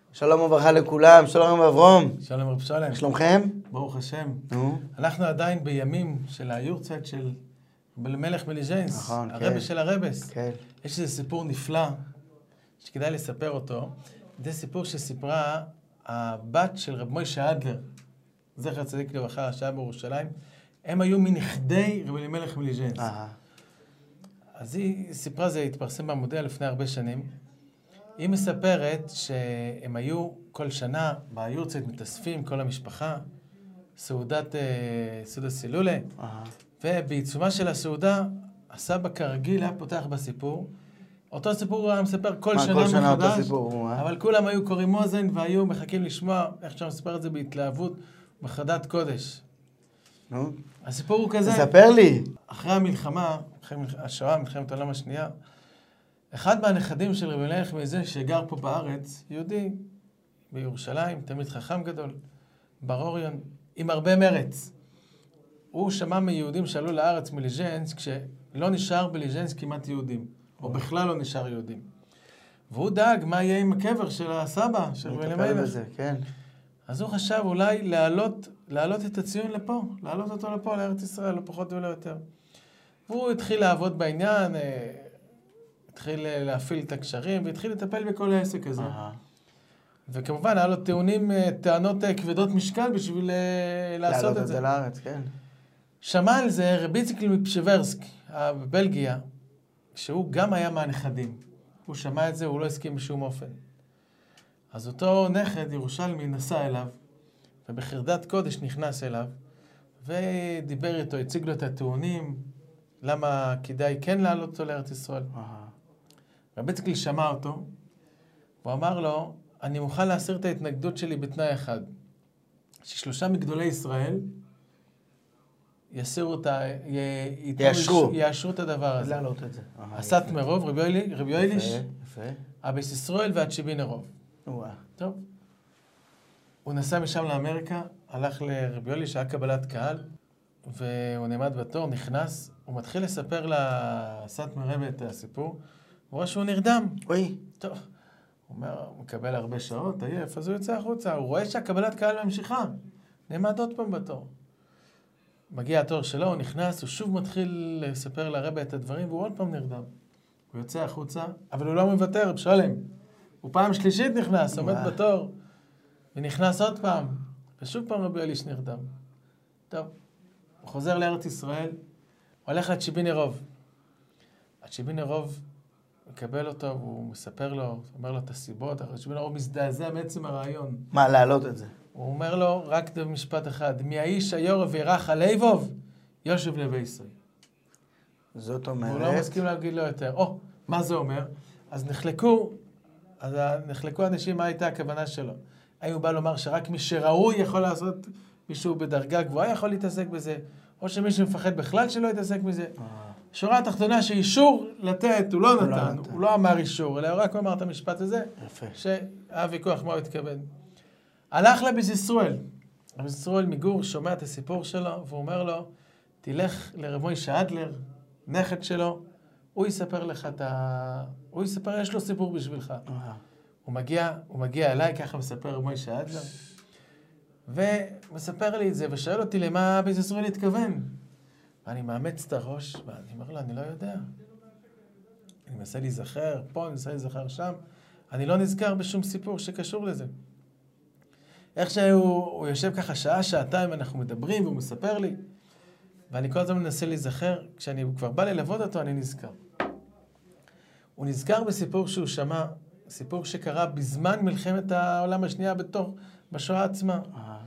שלום וברכה לכולם, שלום אברום. שלום רב שלם. שלומכם? ברוך השם. אנחנו עדיין בימים של היורצייט של מלך מליז'נסק, נכון, הרבי של הרבס. כן. יש איזה סיפור נפלא שכדאי לספר אותו. זה סיפור שסיפרה הבת של רב מוישה אדלר, זכר צדיק לברכה, שהיה בירושלים. הם היו מנכדי רבי אלימלך מליז'נסק. אז היא סיפרה, זה התפרסם במודיע לפני הרבה שנים. היא מספרת שהם היו כל שנה ביורצייט מתאספים, כל המשפחה, סעודה סילולה, ובעיצומה של הסעודה, הסבא כרגיל היה פותח בסיפור. אותו סיפור הוא היה מספר כל שנה מחדש, אבל כולם היו קוראים אוזן והיו מחכים לשמוע איך שהוא מספר את זה בהתלהבות ובחרדת קודש. הסיפור הוא כזה. תספר לי. אחרי המלחמה, אחרי השואה, מלחמת העולם השנייה, אחד מהנכדים של רבי אלימלך מליז'נסק שגר פה בארץ, יהודי בירושלים, תלמיד חכם גדול, בר אוריון, עם הרבה מרץ. הוא שמע מיהודים שעלו לארץ מליז'נסק, כשלא נשאר בליז'נסק כמעט יהודים, או בכלל לא נשאר יהודים. והוא דאג מה יהיה עם הקבר של הסבא, של רבי אלימלך. כן. אז הוא חשב אולי להעלות את הציון לפה, להעלות אותו לפה, לארץ ישראל, לא פחות ולא יותר. והוא התחיל לעבוד בעניין, התחיל להפעיל את הקשרים, והתחיל לטפל בכל העסק הזה. וכמובן, היה לו טענות כבדות משקל בשביל לעשות את זה. לארץ, כן. שמע על זה רבי איציק מפשברסק, בבלגיה, שהוא גם היה מהנכדים. הוא שמע את זה, הוא לא הסכים בשום אופן. אז אותו נכד ירושלמי נסע אליו, ובחרדת קודש נכנס אליו, ודיבר איתו, הציג לו את הטיעונים, למה כדאי כן לעלות אותו לארץ ישראל. רבי איציק שמע אותו, הוא אמר לו, אני מוכן להסיר את ההתנגדות שלי בתנאי אחד, ששלושה מגדולי ישראל יאשרו את הדבר הזה. להעלות את זה. הסת מרוב, רבי יויליש, אביס ישראל והצ'יבין הרוב. טוב. הוא נסע משם לאמריקה, הלך לרבי יויליש, היה קבלת קהל, והוא נעמד בתור, נכנס, הוא מתחיל לספר לסת מרוב את הסיפור, הוא רואה שהוא נרדם. אוי. טוב. הוא אומר, הוא מקבל הרבה שעות, עייף, אז הוא יוצא החוצה, הוא רואה שהקבלת קהל ממשיכה, נעמד עוד פעם בתור. מגיע התור שלו, הוא נכנס, הוא שוב מתחיל לספר לרבי את הדברים, והוא עוד פעם נרדם. הוא יוצא החוצה, אבל הוא לא מוותר, בשלם. הוא פעם שלישית נכנס, עומד בתור, ונכנס עוד פעם, ושוב פעם רבי אליש נרדם. טוב, הוא חוזר לארץ ישראל, הוא הולך לצ'יבין הרוב. הצ'יבין הרוב מקבל אותו, והוא מספר לו, אומר לו את הסיבות, הצ'יבין הרוב מזדעזע מעצם הרעיון. מה, להעלות את זה? הוא אומר לו רק במשפט אחד, מי האיש היורב וירח הלבוב, יושב לבי ישראל. זאת אומרת... הוא לא מסכים להגיד לו יותר. מה זה אומר? אז נחלקו אנשים מה הייתה הכוונה שלו. האם הוא בא לומר שרק מי שראוי יכול לעשות, מישהו בדרגה גבוהה יכול להתעסק בזה, או שמישהו מפחד בכלל שלא יתעסק בזה. שורה התחתונה שאישור לתת, הוא לא נתן, הוא לא אמר אישור, אלא הוא רק אמר את המשפט הזה, שהיה ויכוח מה הוא התכוון. הלך לביס ישראל. ביס ישראל מגור שומע את הסיפור שלו, והוא אומר לו, תלך לרב מוישה אדלר, נכד שלו, הוא יספר לך הוא יספר, יש לו סיפור בשבילך. הוא מגיע אליי, ככה מספר רב מוישה אדלר, ומספר לי את זה, ושואל אותי למה ביס ישראל התכוון. ואני מאמץ את הראש, ואני אומר לו, אני לא יודע. אני מנסה להיזכר פה, אני מנסה להיזכר שם. אני לא נזכר בשום סיפור שקשור לזה. איך שהוא יושב ככה שעה, שעתיים, אנחנו מדברים, והוא מספר לי, ואני כל הזמן מנסה להיזכר, כשאני כבר בא ללוות אותו, אני נזכר. הוא נזכר בסיפור שהוא שמע, סיפור שקרה בזמן מלחמת העולם השנייה בשואה עצמה.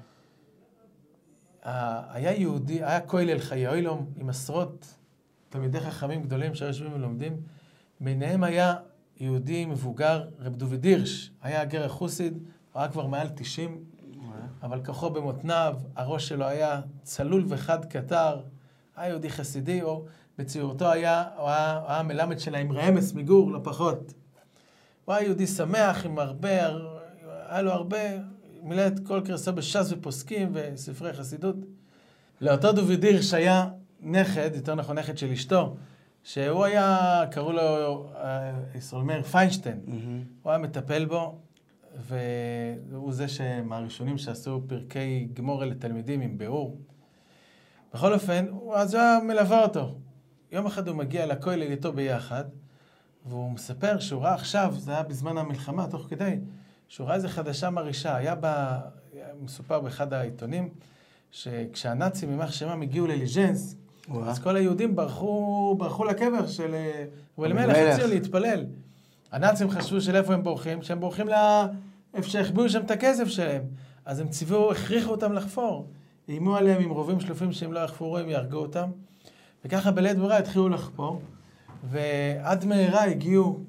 היה יהודי, היה כולל חיי אוילום, עם עשרות תלמידי חכמים גדולים שיושבים ולומדים. ביניהם היה יהודי מבוגר, רב דוד הירש, היה גר חוסיד, הוא היה כבר מעל 90, אבל כוחו במותניו, הראש שלו היה צלול וחד קטר, היה יהודי חסידי, או בציורתו היה מלמד שלה עם רמס מגור, לא פחות. הוא היה יהודי שמח, היה לו הרבה, מילא את כל קרסו בש"ס ופוסקים וספרי חסידות. לאותו דוד הירש היה נכד, יותר נכון נכד של אשתו, שהוא היה, קראו לו ישראל מאיר פיינשטיין. הוא היה מטפל בו, והוא זה מהראשונים שעשו פרקי גמורה לתלמידים עם ביאור. בכל אופן, אז הוא מלווה אותו. יום אחד הוא מגיע לכולל איתו ביחד, והוא מספר שהוא ראה עכשיו, זה היה בזמן המלחמה, תוך כדי, שהוא ראה איזו חדשה מרעישה. היה מסופר באחד העיתונים, שכשהנאצים, יימח שמם, הגיעו לליז'נס, אז כל היהודים ברחו לקבר של רבי אלימלך, הציעו להתפלל. הנאצים חשבו שלאיפה הם בורחים? שהם בורחים לאיפה שהחביאו שם את הכסף שלהם. אז הם הכריחו אותם לחפור. איימו עליהם עם רובים שלופים שהם לא יחפורו, הם יהרגו אותם. וככה בלית ברירה התחילו לחפור. ועד מהרה הגיעו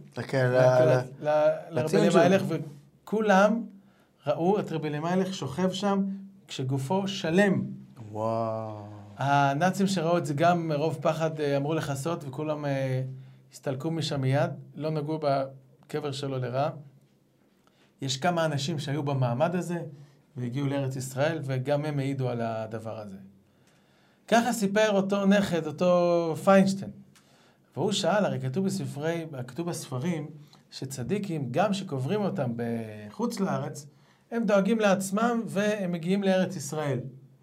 לרבי אלימלך, וכולם ראו את רבי אלימלך שוכב שם כשגופו שלם. וואו. הנאצים שראו את זה גם מרוב פחד אמרו לחסות, וכולם הסתלקו משם מיד, לא נגעו בקבר שלו לרע. יש כמה אנשים שהיו במעמד הזה, והגיעו לארץ ישראל, וגם הם העידו על הדבר הזה. ככה סיפר אותו נכד, אותו פיינשטיין. והוא שאל, הרי כתוב בספרים, שצדיקים, גם שקוברים אותם בחוץ לארץ, הם דואגים לעצמם, והם מגיעים לארץ ישראל.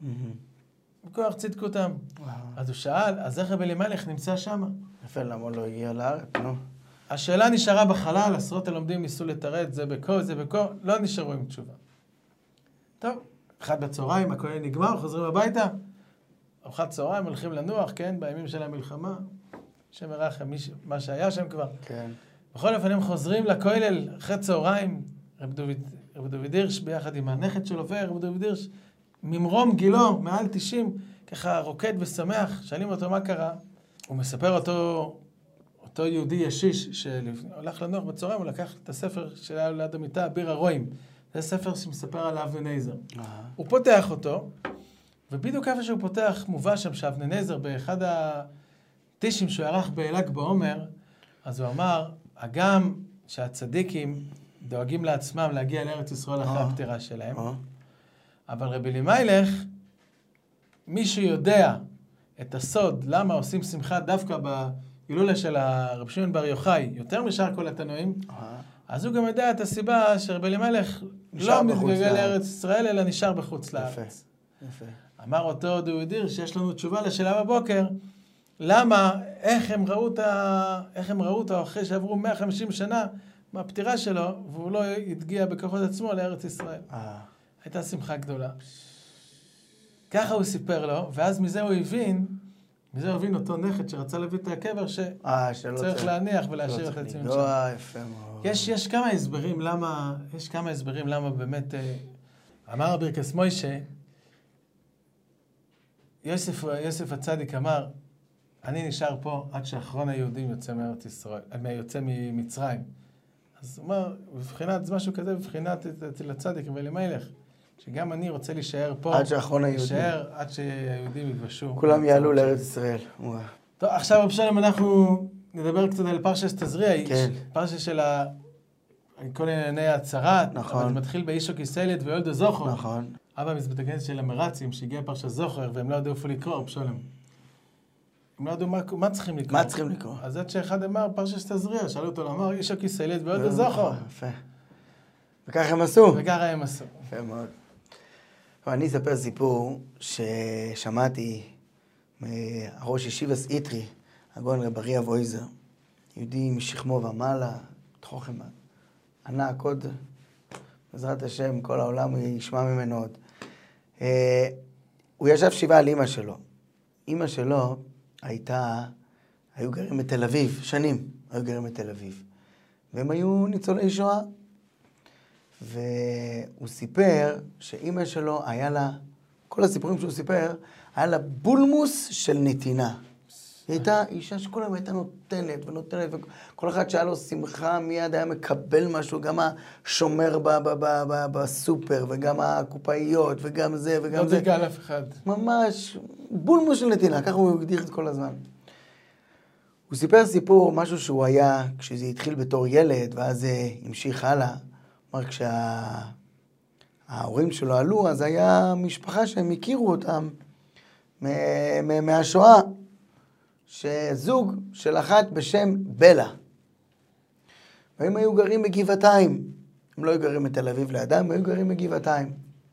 בכוח צדקותם. אז הוא שאל, אז איך רבי אלימלך נמצא שם? יפה, למה לא הגיע לארץ? נו. השאלה נשארה בחלל, עשרות הלומדים ניסו לתרד, זה בכה, זה בכה, לא נשארו עם תשובה. טוב, אחד בצהריים, הכולל נגמר, חוזרים הביתה. ארוחת צהריים, הולכים לנוח, כן, בימים של המלחמה. שם ירחם, מה שהיה שם כבר. כן. בכל אופן, הם חוזרים לכולל אחרי צהריים, רב דוד הירש ביחד עם הנכד שלו, ורב דוד הירש, ממרום גילו, מעל 90, ככה רוקד ושמח, שואלים אותו מה קרה. הוא מספר אותו יהודי ישיש שהולך לנוח בצהריים, הוא לקח את הספר שהיה ליד המיטה, ביר הרועים. זה ספר שמספר על אבני נזר. הוא פותח אותו, ובדיוק איפה שהוא פותח מובא שם שאבני נזר באחד הטישים שהוא ערך בל"ג בעומר, אז הוא אמר, הגם שהצדיקים דואגים לעצמם להגיע לארץ ישראל אחרי הפטירה שלהם, אבל רבי אלימלך, מישהו יודע את הסוד, למה עושים שמחה דווקא בהילולה של הרב שמעון בר יוחאי, יותר משאר כל התנועים, אז הוא גם יודע את הסיבה שרבי אלימלך לא מתגלגל לארץ ישראל, אלא נשאר בחוץ לארץ. יפה. אמר אותו דוד הירש שיש לנו תשובה לשאלה בבוקר, למה, איך הם ראו אותו אחרי שעברו 150 שנה מהפטירה שלו, והוא לא התגיע בכוחות עצמו לארץ ישראל. הייתה שמחה גדולה. ככה הוא סיפר לו, ואז מזה הוא הבין אותו נכד שרצה להביא את הקבר, שצריך להניח ולהשאיר את עצמם שם. יפה מאוד. יש כמה הסברים למה באמת, אמר ברכס מוישה, יוסף הצדיק אמר, אני נשאר פה עד שאחרון היהודים יוצא ממצרים. אז הוא אומר, בבחינת משהו כזה, בבחינת אצל הצדיק ואלימלך, שגם אני רוצה להישאר פה. עד שאחרון היהודים. להישאר עד שהיהודים יגבשו. כולם יעלו לארץ ישראל. טוב, עכשיו אבשלום אנחנו נדבר קצת על פרשת תזריע. כן. פרשה של כל ענייני הצהרת. נכון. אבל זה מתחיל באישו כיסלת ויולדו זוכר. נכון. אבא מסבתגן של המרצים שהגיע פרשת זוכר והם לא ידעו איפה לקרוא, אבשלום. הם לא ידעו מה צריכים לקרוא. מה צריכים לקרוא? אז עד שאחד אמר פרשת תזריע, שאלו אותו, אמר אישו כיסלת ויולדו זוכר. יפה. וככה הם עשו. יפה מאוד. אני אספר סיפור ששמעתי מהראש ישיבס איטרי, הגאון רב אריה וויזר, יהודי משכמו ומעלה, תוכן ענק עוד, בעזרת השם, כל העולם ישמע ממנו עוד. הוא ישב שבעה על אמא שלו. אמא שלו היו גרים בתל אביב, שנים היו גרים בתל אביב, והם היו ניצולי שואה. והוא סיפר שאמא שלו היה לה, כל הסיפורים שהוא סיפר, היה לה בולמוס של נתינה. היא הייתה אישה שכולם הייתה נותנת ונותנת, וכל אחד שהיה לו שמחה מיד היה מקבל משהו, גם השומר בסופר, וגם הקופאיות, וגם זה, וגם לא זה. לא דגל אף אחד. ממש, בולמוס של נתינה, ככה הוא הגדיר את כל הזמן. הוא סיפר סיפור, משהו שהוא היה, כשזה התחיל בתור ילד, ואז זה המשיך הלאה. כלומר, כשההורים שלו עלו, אז היה משפחה שהם הכירו אותם מהשואה, שזוג של אחת בשם בלה. והם היו גרים בגבעתיים, הם לא היו גרים בתל אביב לידם, הם היו גרים בגבעתיים.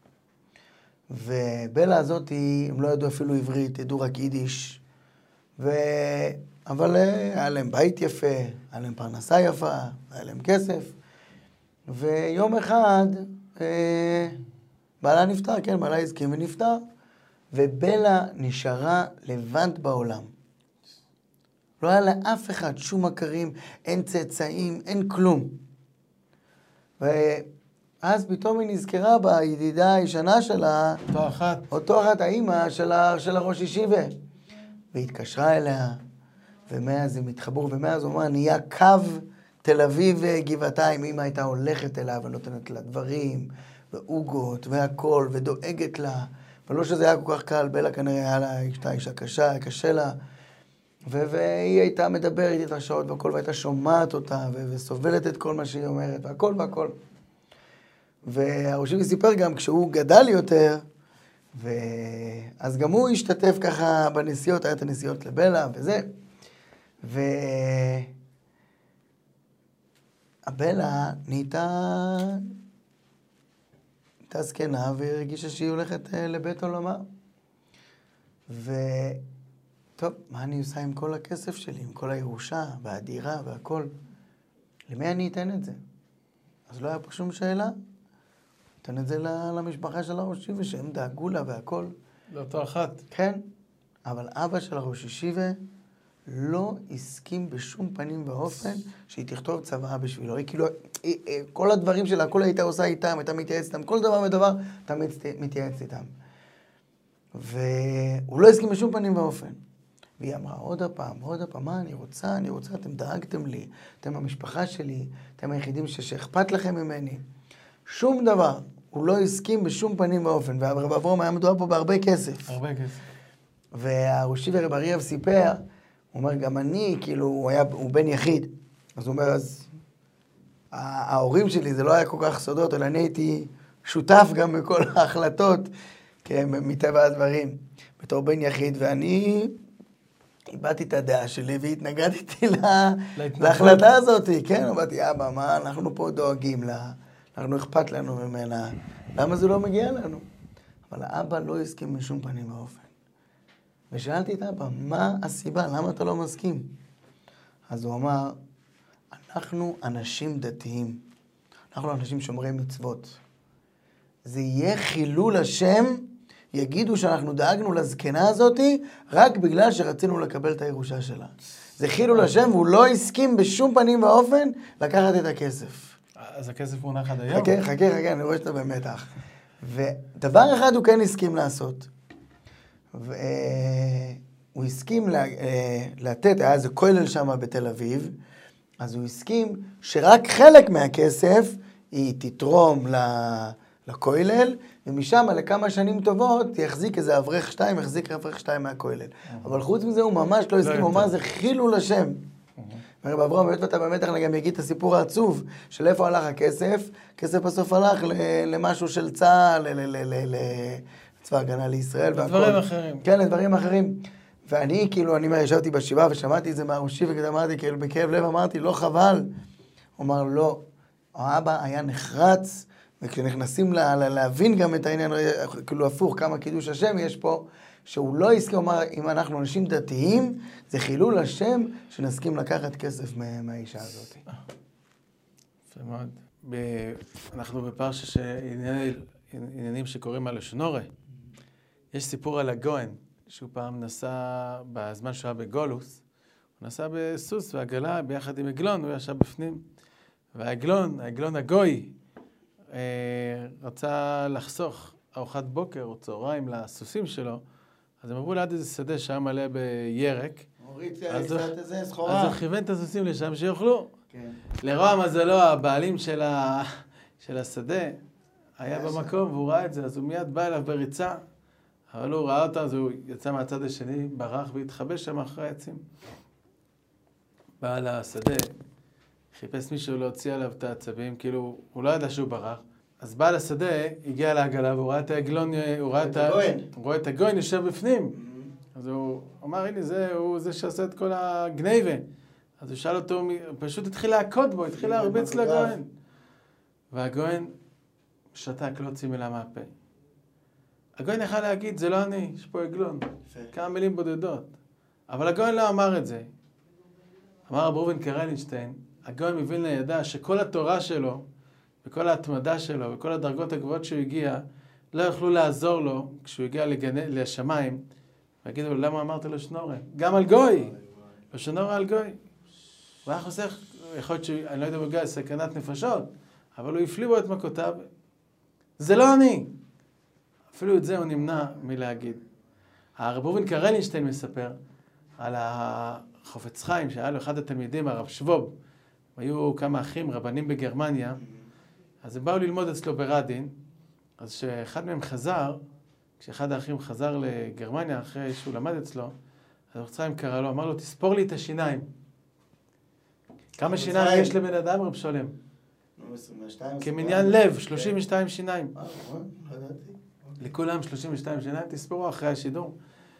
ובלה הזאת, הם לא ידעו אפילו עברית, ידעו רק יידיש. אבל היה להם בית יפה, היה להם פרנסה יפה, היה להם כסף. ויום אחד, בעלה נפטר, כן, בעלה הסכים ונפטר. ובלה נשארה לבד בעולם. לא היה לאף אחד שום מכרים, אין צאצאים, אין כלום. ואז פתאום היא נזכרה בידידה הישנה שלה, אותו אחת, האמא של הראש ישיבה. והיא התקשרה אליה, ומאז הם התחברו, ומאז הוא אמר, נהיה קו תל אביב וגבעתיים. אמא הייתה הולכת אליה ונותנת לה דברים, ועוגות והכל, ודואגת לה. ולא שזה היה כל כך קל, בלה כנראה היה לה אישה קשה, היה קשה לה. והיא הייתה מדברת איתה שעות והכל, והייתה שומעת אותה, וסובלת את כל מה שהיא אומרת, והכל והכל. והראשי סיפר גם, כשהוא גדל יותר, אז גם הוא השתתף ככה בנסיעות, היה את הנסיעות לבלה וזה. והבלה נהייתה זקנה והרגישה שהיא הולכת לבית עולמה. וטוב, מה אני עושה עם כל הכסף שלי, עם כל הירושה והדירה והכל? למי אני אתן את זה? אז לא היה פה שום שאלה. אתן את זה למשפחה של הראש ישיבה, שהם דאגו לה והכל. לאותו אחת. כן, אבל אבא של הראש ישיבה לא הסכים בשום פנים ואופן שהיא תכתוב צוואה בשבילו. היא כאילו, כל הדברים שלה, הכל הייתה עושה איתם, הייתה מתייעצת איתם, כל דבר ודבר, אתה מתייעץ איתם. והוא לא הסכים בשום פנים ואופן. והיא אמרה, עוד הפעם, מה אני רוצה, אתם דאגתם לי, אתם המשפחה שלי, אתם היחידים שאכפת לכם ממני. שום דבר. הוא לא הסכים בשום פנים ואופן. והרב אברהם היה מדובר פה בהרבה כסף. הרבה כסף. והראש ישיבה רב אריאב סיפר, הוא אומר, גם אני, כאילו, הוא בן יחיד. אז הוא אומר, אז ההורים שלי, זה לא היה כל כך סודות, אלא אני הייתי שותף גם בכל ההחלטות, כן, מטבע הדברים, בתור בן יחיד, ואני איבדתי את הדעה שלי והתנגדתי להחלטה הזאת, כן, אמרתי, אבא, מה, אנחנו פה דואגים לה, אנחנו אכפת לנו ממנה, למה זה לא מגיע לנו? אבל האבא לא הסכים משום פנים ואופן. ושאלתי את אבא, מה הסיבה? למה אתה לא מסכים? אז הוא אמר, אנחנו אנשים דתיים. אנחנו אנשים שומרי מצוות. זה יהיה חילול השם, יגידו שאנחנו דאגנו לזקנה הזאת, רק בגלל שרצינו לקבל את הירושה שלה. זה חילול השם, והוא לא הסכים בשום פנים ואופן לקחת את הכסף. אז הכסף מונח עד היום? חכה, אני רואה שאתה במתח. ודבר אחד הוא כן הסכים לעשות. והוא הסכים לתת, היה איזה כולל שם בתל אביב, אז הוא הסכים שרק חלק מהכסף היא תתרום לכולל, ומשם לכמה שנים טובות יחזיק איזה אברך 2, יחזיק אברך 2 מהכולל. אבל חוץ מזה הוא ממש לא הסכים, הוא אמר זה חילול השם. רב אברהם, באמת ואתה במתח, אני גם אגיד את הסיפור העצוב, של איפה הלך הכסף, כסף בסוף הלך למשהו של צה"ל, צבא הגנה לישראל. לדברים אחרים. כן, לדברים אחרים. ואני, כאילו, אני ישבתי בשבעה ושמעתי את זה מהראשי, וכזה אמרתי, כאילו, בכאב לב אמרתי, לא חבל. הוא אמר, לא. האבא היה נחרץ, וכשנכנסים להבין גם את העניין, כאילו, הפוך, כמה קידוש השם יש פה, שהוא לא הסכים, הוא אמר, אם אנחנו אנשים דתיים, זה חילול השם שנסכים לקחת כסף מהאישה הזאת. יפה מאוד. אנחנו בפרשה שעניינים שקוראים על השנורה. יש סיפור על הגוהן, שהוא פעם נסע, בזמן שהוא היה בגולוס, הוא נסע בסוס ועגלה ביחד עם עגלון, הוא ישב בפנים. והעגלון הגוי, רצה לחסוך ארוחת בוקר או צהריים לסוסים שלו, אז הם עברו ליד איזה שדה שהיה מלא בירק. אז הוא כיוון את הסוסים לשם שיאכלו. לרוע מזלו, הבעלים של השדה היה במקום והוא ראה את זה, אז הוא מיד בא אליו בריצה, אבל הוא ראה אותה, אז הוא יצא מהצד השני, ברח והתחבא שם אחרי העצים. בא לשדה, חיפש מישהו להוציא עליו את העצבים, כאילו הוא לא ידע שהוא ברח. אז בא לשדה, הגיע לעגלה, והוא ראה את העגלון, הוא רואה את הגוין יושב בפנים. אז הוא אמר, הנה הוא זה שעושה את כל הגניבה. אז הוא שאל אותו, פשוט התחיל להכות בו, התחיל להרביץ לגוין. והגויין שתק, לא הוציא מילה מהפה. הגויין יכל להגיד, זה לא אני, יש פה עגלון. כמה מילים בודדות. אבל הגויין לא אמר את זה. אמר רב ראובן קרלינסטיין, הגויין מווילנה ידע שכל התורה שלו, וכל ההתמדה שלו, וכל הדרגות הגבוהות שהוא הגיע, לא יכלו לעזור לו כשהוא הגיע לשמיים, ויגידו לו, למה אמרת לו שנורא? גם על גוי! לא שנורא על גוי. הוא היה חוסך, יכול להיות שאני לא יודע בגלל סכנת נפשות, אבל הוא הפליא בו את מכותיו. זה לא אני! אפילו את זה הוא נמנע מלהגיד. הרב ראובן קרלינסטיין מספר על החפץ חיים, שהיה לו אחד התלמידים, הרב שבוב. היו כמה אחים, רבנים בגרמניה, אז הם באו ללמוד אצלו ברדין, אז שאחד מהם חזר, כשאחד האחים חזר לגרמניה אחרי שהוא למד אצלו, אז החפץ חיים קרא לו, אמר לו, תספור לי את השיניים. כמה שיניים יש לבן אדם, רב שולם? כמניין לב, 32 שיניים. לכולם 32 שיניים, תספורו אחרי השידור.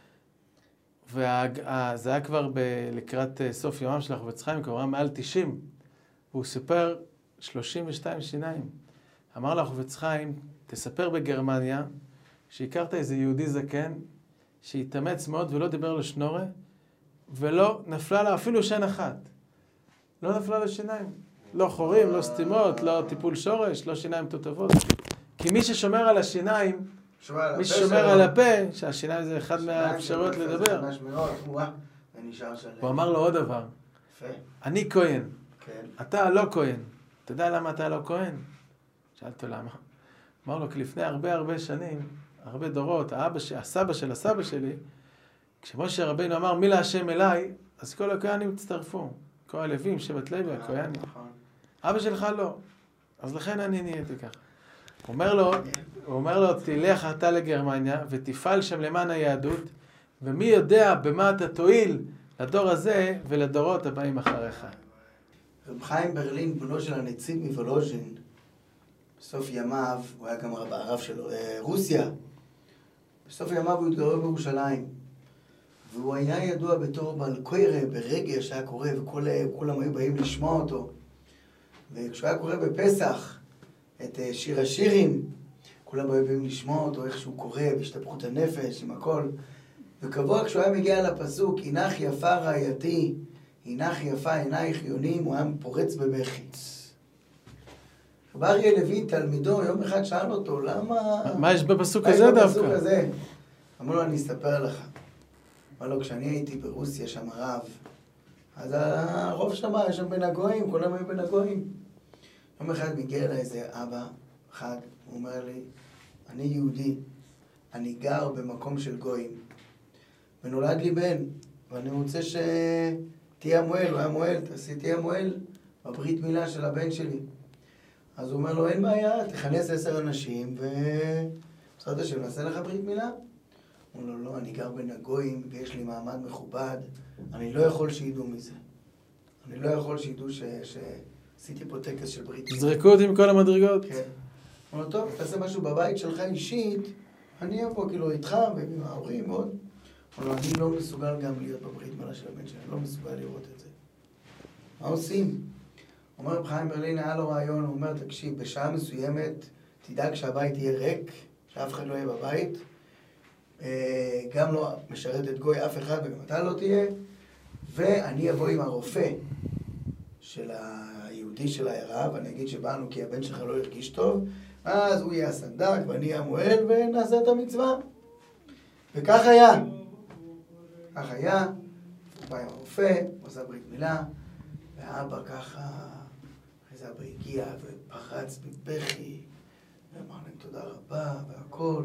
וזה היה כבר לקראת סוף יומם של החפץ חיים, כבר מעל 90. והוא סיפר 32 שיניים. אמר לו החפץ חיים, תספר בגרמניה, שהכרת איזה יהודי זקן, שהתאמץ מאוד ולא דיבר לו שנורא, ולא נפלה לה אפילו שן אחת. לא נפלה לו שיניים. לא חורים, לא סתימות, לא טיפול שורש, לא שיניים תותבות. כי מי ששומר על השיניים, מי ששומר על הפה, שהשיניים זה אחד מהאפשרויות לדבר. הוא אמר לו עוד דבר. אני כהן. אתה לא כהן. אתה יודע למה אתה לא כהן? שאלתו למה. אמר לו, כי לפני הרבה שנים, הרבה דורות, הסבא של הסבא שלי, כשמשה רבינו אמר מי להשם אליי, אז כל הכהנים הצטרפו. כל הלווים, שבט לוי, הכהנים. אבא שלך לא. אז לכן אני נהייתי ככה. הוא אומר לו, תלך אתה לגרמניה ותפעל שם למען היהדות, ומי יודע במה אתה תועיל לדור הזה ולדורות הבאים אחריך. רב חיים ברלין, בנו של הנציב מוולוז'ין, בסוף ימיו, הוא היה גם הרב שלו, רוסיה, בסוף ימיו הוא התגורר בירושלים, והוא היה ידוע בתור בעל קוירה, ברגש היה קורא, וכולם היו באים לשמוע אותו. וכשהוא היה קורא בפסח את שיר השירים, כולם היו באים לשמוע אותו, איך שהוא קורא, בהשתפכות הנפש, עם הכל. וקבוע כשהוא היה מגיע לפסוק, הינך יפה רעייתי, הינך יפה עינייך יונים, הוא היה פורץ בבכי. רב אריה לוין, תלמידו, יום אחד שאל אותו, למה... מה יש בפסוק הזה דווקא? אמר לו, אני אספר לך. אמר לו, כשאני הייתי ברוסיה, שם הרב, אז הרוב שם היה שם בין הגויים, כולם היו בין הגויים. יום אחד מגיע אליי איזה אבא, אחד, הוא אומר לי, אני יהודי, אני גר במקום של גויים, ונולד לי בן, ואני רוצה שתהיה המועל, הוא היה מועל, תהיה המועל בברית מילה של הבן שלי. אז הוא אומר לו, אין בעיה, תכנס 10 אנשים, ובעזרת השם, נעשה לך ברית מילה. הוא אומר לו, לא, אני גר בין הגויים, ויש לי מעמד מכובד, אני לא יכול שידעו מזה. אני לא יכול שידעו שעשיתי פה טקס של ברית מילה. זרקו אותי מכל המדרגות. כן. הוא אומר, טוב, תעשה משהו בבית שלך אישית, אני אהיה פה כאילו איתך ועם ההורים עוד. הוא אומר, אני לא מסוגל גם להיות בברית מילה של הבן שלי, אני לא מסוגל לראות את זה. מה עושים? הוא אומר, רב חיים ברלין היה לו רעיון, הוא אומר, תקשיב, בשעה מסוימת, תדאג שהבית יהיה ריק, שאף אחד לא יהיה בבית, גם לא משרת את גוי אף אחד וגם אתה לא תהיה, ואני אבוא עם הרופא של היהודי של העיירה, ואני אגיד שבאנו כי הבן שלך לא הרגיש טוב, אז הוא יהיה הסנדק ואני אהיה המועל ונעשה את המצווה. וכך היה. כך היה, הוא בא עם הרופא, הוא עשה ברית מילה, והאבא ככה, איזה אבא הגיע ופרץ בבכי, ואמר להם תודה רבה והכל.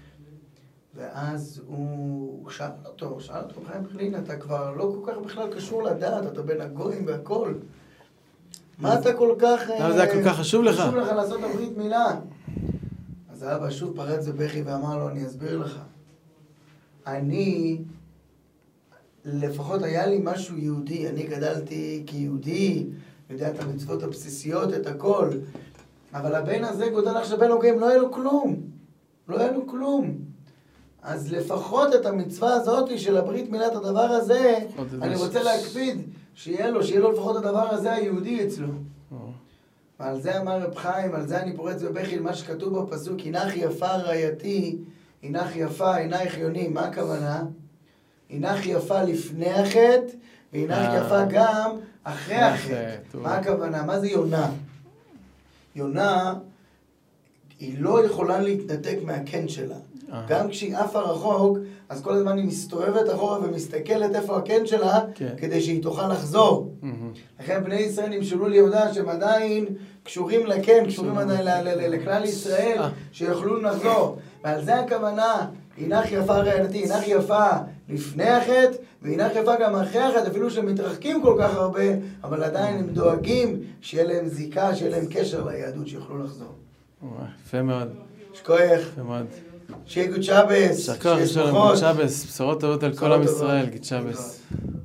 ואז הוא שאל אותו, חיים ברלין, אתה כבר לא כל כך בכלל קשור לדעת, אתה בין הגויים והכל. מה אתה כל כך... למה זה היה כל כך חשוב לך? חשוב לך לעשות הברית מילה. אז האבא שוב פרץ בבכי ואמר לו, אני אסביר לך. אני, לפחות היה לי משהו יהודי, אני גדלתי כיהודי, יודע את המצוות הבסיסיות, את הכל. אבל הבן הזה גודל עכשיו בן הוגים, לא היה לו כלום. לא היה לו כלום. אז לפחות את המצווה הזאת של הברית מילת הדבר הזה, אני רוצה להקפיד שיהיה לו לפחות הדבר הזה היהודי אצלו. ועל זה אמר רב חיים, על זה אני פורץ בבכי, מה שכתוב בפסוק, הינך יפה רעייתי, הינך יפה, עינייך יונים. מה הכוונה? הינך יפה לפני החטא, והינך יפה גם אחרי החטא. מה הכוונה? מה זה יונה? יונה, היא לא יכולה להתנתק מהקן שלה. גם כשהיא עפה רחוק, אז כל הזמן היא מסתובבת אחורה ומסתכלת איפה הקן שלה, כדי שהיא תוכל לחזור. לכן בני ישראל נמשלו ליהודה שהם עדיין קשורים לקן, קשורים עדיין לכלל ישראל, שיוכלו לחזור. ועל זה הכוונה, הינך יפה רעייתי, הינך יפה לפני החטא, והינך יפה גם אחרי החטא, אפילו שהם מתרחקים כל כך הרבה, אבל עדיין הם דואגים שיהיה להם זיקה, שיהיה להם קשר ליהדות, שיוכלו לחזור. יפה מאוד. שכוח. יפה מאוד. שיהיה גוד שבס. שכוח, שלום, גוד שבס. בשורות טובות על כל עם ישראל, גוד שבס.